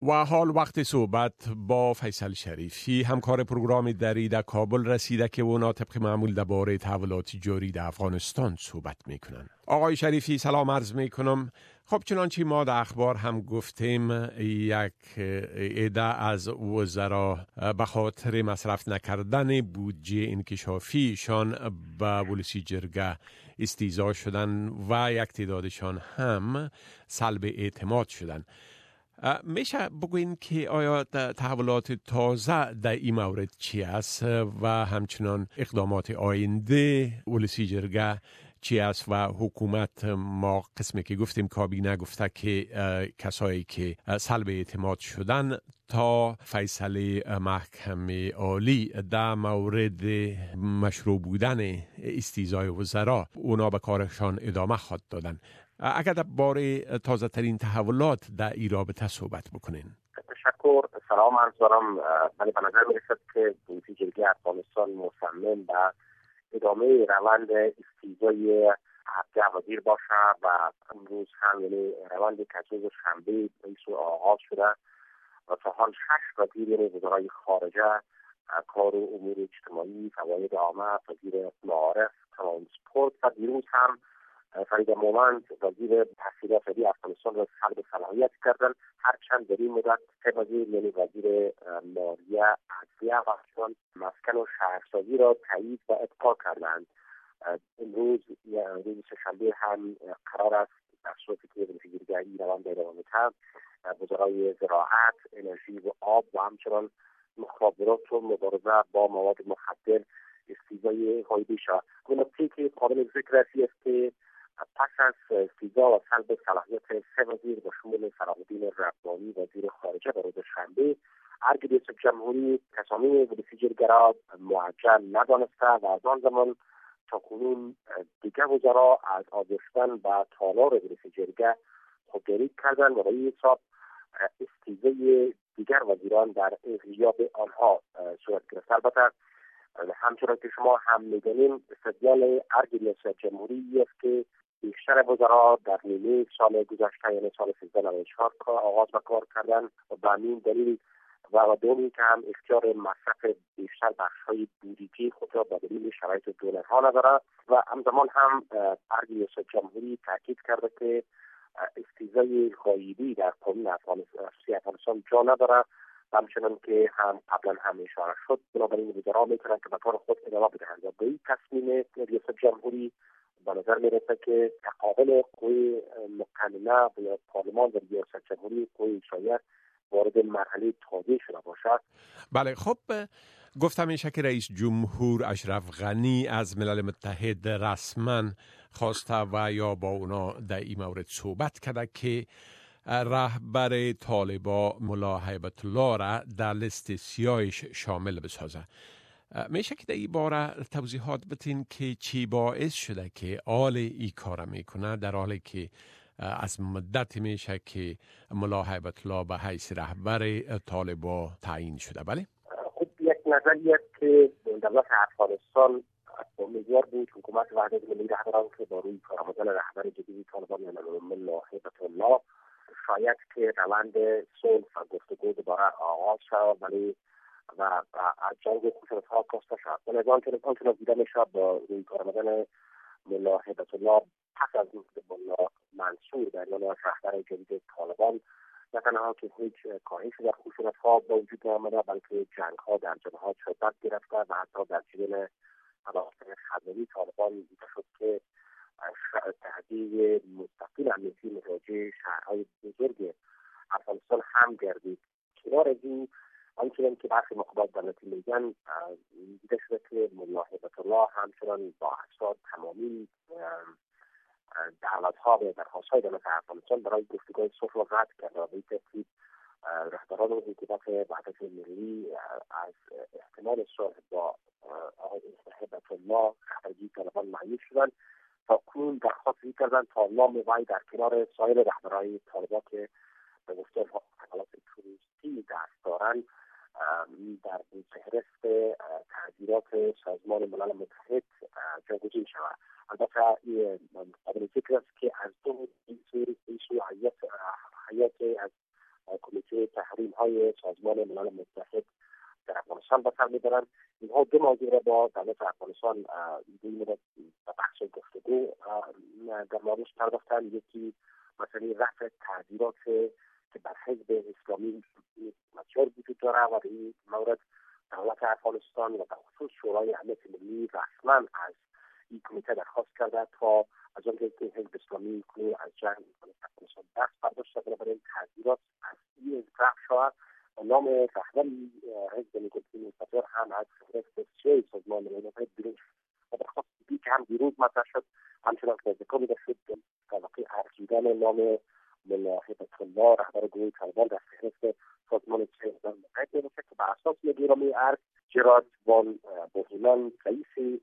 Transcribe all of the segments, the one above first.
و حال وقت صحبت با فیصل شریفی، همکار پروگرام دری در کابل رسیده که اونا طبق معمول درباره تحولات جاری در افغانستان صحبت میکنن. آقای شریفی سلام عرض میکنم. خب چنانچه ما در اخبار هم گفتیم، یک عده از وزرا به خاطر مصرف نکردن بودجه انکشافیشان به ولسی جرگه استیضاح شدن و یک تعدادشان هم سلب اعتماد شدن. میشه بگوین که آیا تحولات تازه در این مورد چی است و همچنان اقدامات آینده ولسی جرگه چی است و حکومت، ما قسمی که گفتیم کابینه گفته که کسایی که سلب اعتماد شدن تا فیصله محکمه عالی در مورد مشروع بودن استیضاح وزرا اونا به کارشان ادامه خواهد دادن. اگر در باره تازه ترین تحولات در این رابطه صحبت بکنین. تشکر. سلام عرض دارم. ولی به نظر میرسد که ولسی جرگه افغانستان مصمم به ادامه روند استیضاح 17 وزیر باشه و امروز هم یعنی روندی که از روز شنبه آغاز شده و تا حال 6 وزیر یعنی وزرای خارجه، کار و امور اجتماعی، فواید عامه، وزیر معارف، ترانسپورت و دیروز هم فرید مومند وزیر تحصیلات عالی افغانستان را سلب صلاحیت کردند، هرچند در این مدت 3 وزیر یعنی وزیر مالیه، عدلیه و مسکن و شهرسازی را تایید و ابقا کردند. امروز روز سه‌شنبه هم قرار است در صورتی که ولسی جرگه این روند ادامه می‌دهد وزرای زراعت، انرژی و آب و همچنان مخابرات و مبارزه با مواد مخدر استیضاح غایبی شود. نکته که قابل ذکر است که پس از استیضاح و سلب صلاحیت 3 وزیر به شمول صلاح الدین ربانی وزیر خارجه در روز شنبه، ارگ ریاست جمهوری تصامیم ولسی جرگه را معجل ندانسته و از آن زمان تا کنون دیگر وزرا از آذشتن به تالار ولسی جرگه خودداری کردند و به این حساب استیضاح دیگر وزیران در غیاب آنها صورت گرفت. البته همچنان که شما هم می‌دانید استدلال ارگ ریاست جمهوری است که بیشتر وزرا در نیمه سال گذشته یعنی سال 1394 آغاز به کار کردن و به همین دلیل و دومی که هم اختیار مصرف بیشتر بخش‌های بودجه خود را به دلیل شرایط دولت‌ها ندارد و همزمان هم ارگ ریاست جمهوری تاکید کرده که استیضاح غایبی در قانون افغانستان جا ندارد و همچنان که هم قبلا هم اشاره شد، بنابراین وزرا میتونن که به کار خود ادامه بدهند و به این تصمیم ریاست جمهوری به نظر میرسه که تقابل قوه مقننه یا پارلمان و ریاست جمهوری قوه اجرایی وارد مرحله تازه شده باشد. بله، خب گفتم میشه که رئیس جمهور اشرف غنی از ملل متحد رسما خواسته و یا با اونا در این مورد صحبت کرده که رهبر طالبا ملا هیبت الله را در لیست سیاهش شامل بسازه. میشه که در این باره توضیحات بتین که چی باعث شده که آل ای کار میکنه در حالی که از مدت میشه که ملا هیبت الله به حیث رهبر طالبا تعیین شده؟ بله، خب یک نظریه که دولت افغانستان امیدوار بود حکومت وحدت ملی رهبران که با روی کار آمدن رهبر جدید طالبان یعنی ملا هیبت الله شاید که روند صلح و گفتگو دوباره آغاز شد ولی و از جنگ خشونت‌ها کاسته شد. و آنچنان دیده میشد با روی کار آمدن ملا هیبت الله پس از ملا منصور در عنوان رهبر جدید طالبان، نه تنها که هیچ کاهش در خشونت‌ها به وجود نآمده بلکه جنگ‌ها در جبهات شدت گرفته و حتی در جریان عناصر خزری طالبان دیده شد که تهدید مستقیم امنیتی متوجه شهرهای بزرگ افغانستان هم گردید. کنار از این آنچنان که برخی مخابرات دولتی میگن دیده شده که ملا هیبت الله همچنان با اسناد تمامی دعوت‌ها و درخواست‌های دولت افغانستان برای گفتگوهای صلح را رد کرد و به این ترتیب رهبران حکومت وحدت ملی از احتمال صلح با آقای هیبت الله رهبری طالبان مایوس شدند. تاکنون درخواست کردند تا نام وی در کنار سایر رهبران طالبان که به گفته حملات تروریستی دست دارند در فهرست تحذیرات سازمان ملل متحد جایگزین شود. البته قابل ذکر است که از دو ایسو حیات از کمیته که تحریم‌های سازمان ملل متحد در افغانستان به سر می‌برند. اینها دو موضوع را با دولت افغانستان به بحث گفتگو در موردش پرداختند. یکی مثلا رفع تعذیرات که بر حزب اسلامی بسیار وجود داره و در این مورد دولت افغانستان و به خصوص شورای امنیت ملی رسما از این کمیته درخواست کرده تا از آنجایی که حزب اسلامی کنون از جنگ افغانستان دست برداشته، بنابراین تعذیرات از این رفع شود و نام رهبر حزب نیکوتین مستقر هم از فهرست سیای سازمان ملل متحد بیرون شد و درخواست که هم دیروز مطرح شد، همچنان که ذکر می‌شد در واقع ارزیدن نام ملا هیبت الله رهبر گروه طالبان در فهرست سازمان سازمان متحد می‌باشد که بر اساس نظامی ارگ جراد وان بوهیمن رئیس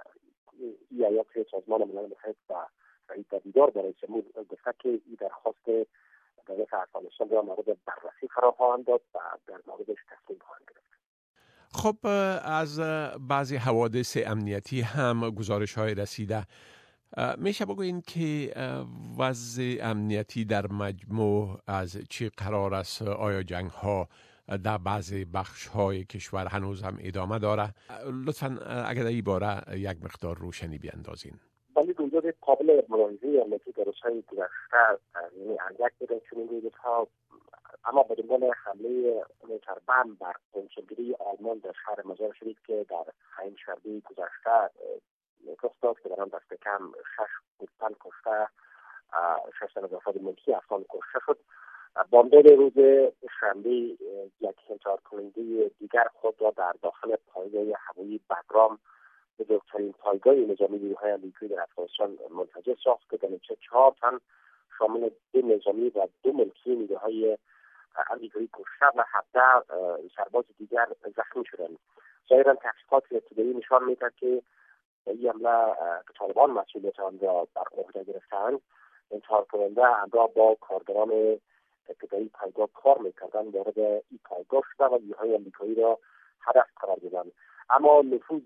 ایالات سازمان ملل متحد و رئیس دیدار با رئیس جمهور گفته که این درخواست دولت افغانستان را مورد بررسی قرار خواهند داد و در موردش تصمیم خواهند گرفت. خب از بعضی حوادث امنیتی هم گزارش‌های رسیده. میشه بگوین که وضع امنیتی در مجموع از چی قرار است؟ آیا جنگ‌ها در بعضی بخش‌های کشور هنوز هم ادامه داره؟ لطفاً اگر در این باره یک مقدار روشنی بیندازین. ولی گزارش قابل ملاحظه امنیتی در روزهای گذشته یعنی اندک بودن چنین روزها، اما به دنبال حمله تربند بر کنسولگری آلمان در شهر مزار شریف که در پنج شنبه گذشته رخ داد که در آن دست کم 6 تن کشته، 6 تن از افراد ملکی افغان کشته شد. بامداد روز شنبه یک انتحار کننده دیگر خود را در داخل پایگاه هوایی بگرام، بزرگترین پایگاه نظامی نیروهای امریکایی در افغانستان، منفجر ساخت که در نتیجه 4 تن شامل 2 نظامی و 2 ملکی نیروهای امریکایی کشته و 17 سرباز دیگر زخمی شدند. ظاهرا تحقیقات ابتدایی نشان می‌دهد که این حمله که طالبان مسئولیت آن را بر عهده گرفتند، انتحار کننده همراه با کارگران ابتدایی پایگاه کار می‌کردند وارد این پایگاه شده و نیروهای امریکایی را هدف قرار دادند. اما نفوذ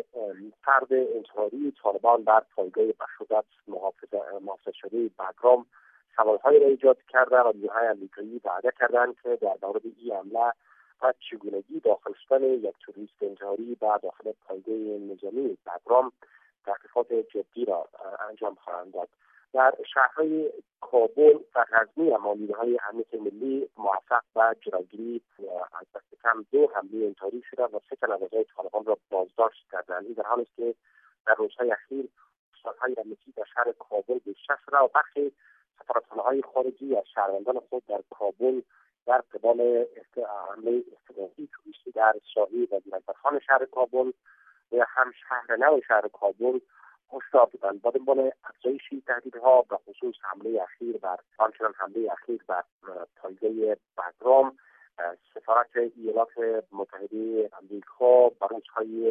فرد انتحاری طالبان بر پایگاه بشودت محافظ شده بگرام سوال‌هایی را ایجاد کرده و نیروهای امریکایی وعده کردند که در مورد این حمله و چگونگی داخل شدن یک توریست انتحاری به داخل پایگاه نظامی بگرام تحقیقات جدی را انجام خواهند داد. در شهرهای کابل و غزنی اما نیروهای امنیت ملی موفق به جلوگیری از دست کم 2 حمله انتحاری شده و 3 تن از اعضای طالبان را بازداشت کردند. این در حالی است که در روزهای اخیر سازهای امنیتی در شهر کابل بیشتر شده و برخی سفارتخانه‌های خارجی از شهروندان خود در کابل در قبال حمله استقلالی توریستی در ساحل و دیرانفرخان شهر کابل و هم شهر نو شهر کابل هشدار دادند. با دنبال افزایش تهدیدها به خصوص حمله اخیر بر پایگاه بگرام، سفارت ایالات متحده آمریکا بر روزهای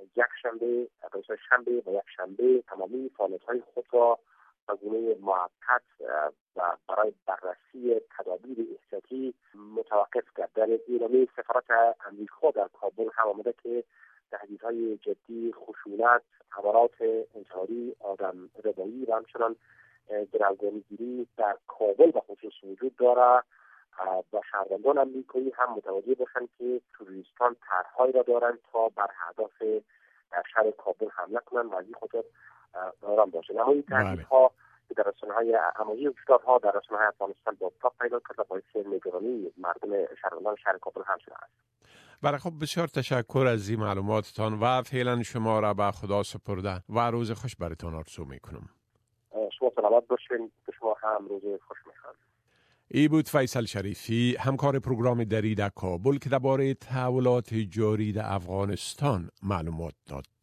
شنبه و یک شنبه تمامی فعالیت‌های خود را به گونه موقت و برای بررسی تدابیر احتیاطی متوقف کرد. در اعلامیه سفارت آمریکا در کابل هم آمده که تهدیدهای جدی، خشونت، حملات انتحاری، آدم ربایی و همچنان گروگانگیری در کابل به خصوص وجود داره و شهروندان امریکایی هم متوجه باشند که توریستان طرحهایی را دارند تا بر اهداف در شهر کابل حمله کنند و از این خاطر آرام باشند. اما این تهدیدها که در رسانه‌های همایی هشدارها در رسانه‌های افغانستان بازتاب پیدا کرد و باعث نگرانی مردم شهروندان شهر کابل هم شده است. بله، خب بسیار تشکر از این معلوماتتان و فعلا شما را به خدا سپرده و روز خوش براتون آرزو میکنم. شما سلامت باشین، به شما هم روز خوش میخوام. ای بود فیصل شریفی، همکار پروگرام دری در کابل که درباره تحولات جاری در افغانستان معلومات داد.